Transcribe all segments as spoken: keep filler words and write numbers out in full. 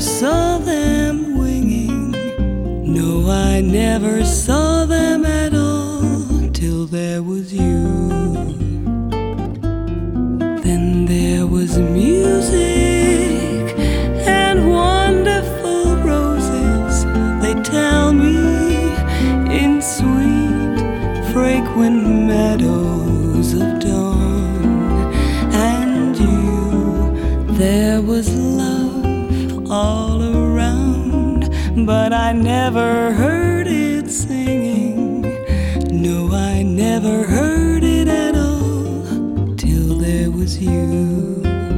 saw them winging. No, I never saw them at all till there was you. Then there was music and wonderful roses, they tell me, in sweet, fragrant meadows of dawn. And you, there was love all around, but I never heard it singing. No, I never heard it at all till there was you.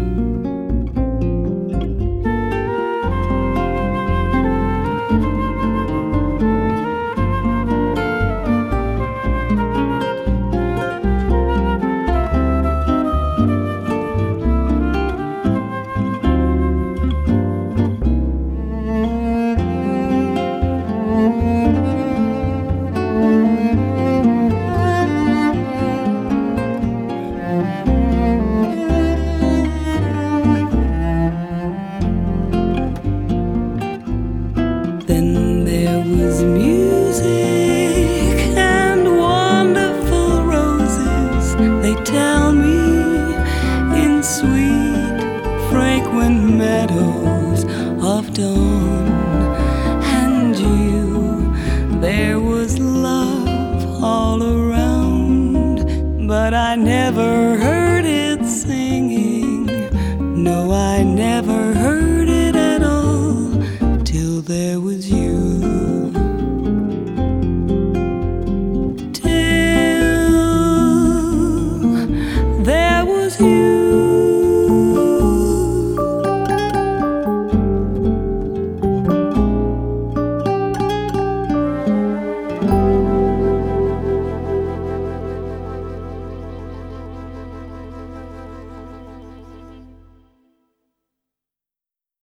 Then there was music and wonderful roses, they tell me, in sweet, fragrant meadows of dawn.